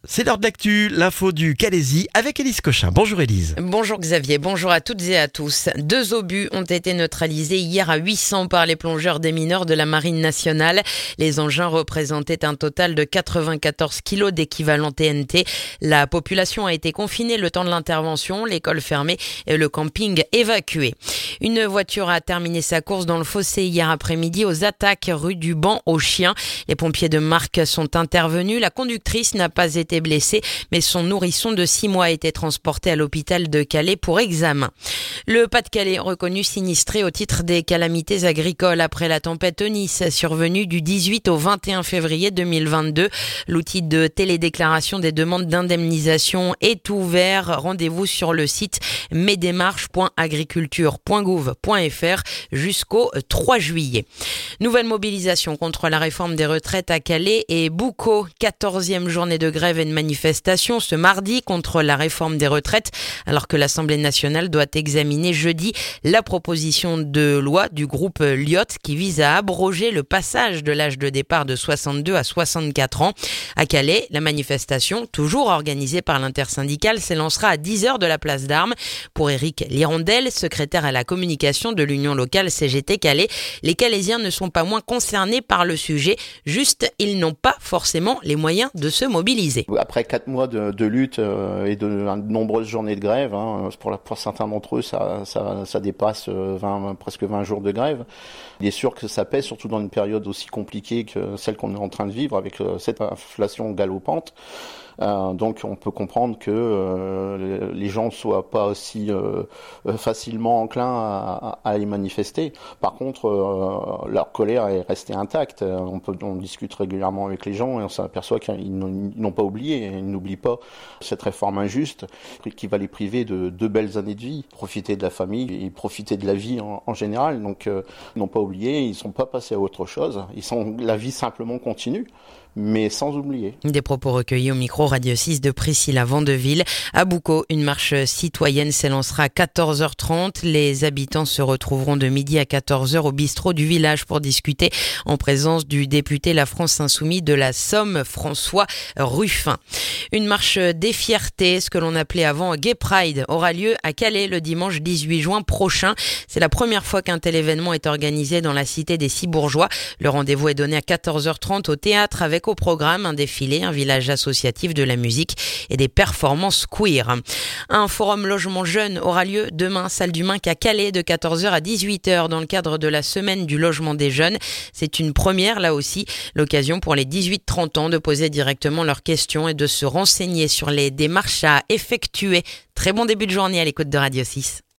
C'est l'heure de l'actu, l'info du Calaisis avec Élise Cochin. Bonjour Élise. Bonjour Xavier, bonjour à toutes et à tous. 2 obus ont été neutralisés hier à 800 par les plongeurs démineurs de la Marine nationale. Les engins représentaient un total de 94 kilos d'équivalent TNT. La population a été confinée le temps de l'intervention, l'école fermée et le camping évacué. Une voiture a terminé sa course dans le fossé hier après-midi aux Attaques rue du Banc aux Chiens. Les pompiers de Marques sont intervenus. La conductrice n'a pas été blessée, mais son nourrisson de 6 mois a été transporté à l'hôpital de Calais pour examen. Le Pas-de-Calais reconnu sinistré au titre des calamités agricoles après la tempête Eunice survenue du 18 au 21 février 2022. L'outil de télédéclaration des demandes d'indemnisation est ouvert. Rendez-vous sur le site mesdémarches.agriculture.gouv.fr jusqu'au 3 juillet. Nouvelle mobilisation contre la réforme des retraites à Calais et Boucau. 14e journée de grève et de manifestation ce mardi contre la réforme des retraites, alors que l'Assemblée nationale doit examiner jeudi la proposition de loi du groupe Lyotte qui vise à abroger le passage de l'âge de départ de 62 à 64 ans. À Calais, la manifestation, toujours organisée par l'intersyndicale, s'élancera à 10h de la place d'Armes. Pour Éric Lirondelle, secrétaire à la communication de l'Union locale CGT Calais, les Calaisiens ne sont pas moins concernés par le sujet, juste ils n'ont pas forcément les moyens de se mobiliser. Après 4 mois de lutte et de nombreuses journées de grève, pour certains d'entre eux, ça dépasse presque 20 jours de grève. Il est sûr que ça pèse, surtout dans une période aussi compliquée que celle qu'on est en train de vivre avec cette inflation galopante. Donc on peut comprendre que les gens ne soient pas aussi facilement enclins à y manifester. Par contre, leur colère est restée intacte. On discute régulièrement avec les gens et on s'aperçoit qu'ils n'ont pas oublié. Ils n'oublient pas cette réforme injuste qui va les priver de 2 belles années de vie. Profiter de la famille et profiter de la vie en général. Donc ils n'ont pas oublié, ils ne sont pas passés à autre chose. La vie simplement continue, mais sans oublier. Des propos recueillis au micro Radio 6 de Priscilla Vandeville. À Boucau, une marche citoyenne s'élancera à 14h30. Les habitants se retrouveront de midi à 14h au bistrot du village pour discuter en présence du député La France Insoumise de la Somme, François Ruffin. Une marche des fiertés, ce que l'on appelait avant Gay Pride, aura lieu à Calais le dimanche 18 juin prochain. C'est la première fois qu'un tel événement est organisé dans la cité des Cibourgeois. Le rendez-vous est donné à 14h30 au théâtre avec au programme un défilé, un village associatif de la musique et des performances queer. Un forum logement jeune aura lieu demain, salle du Minc à Calais de 14h à 18h dans le cadre de la semaine du logement des jeunes. C'est une première là aussi, l'occasion pour les 18-30 ans de poser directement leurs questions et de se renseigner sur les démarches à effectuer. Très bon début de journée à l'écoute de Radio 6.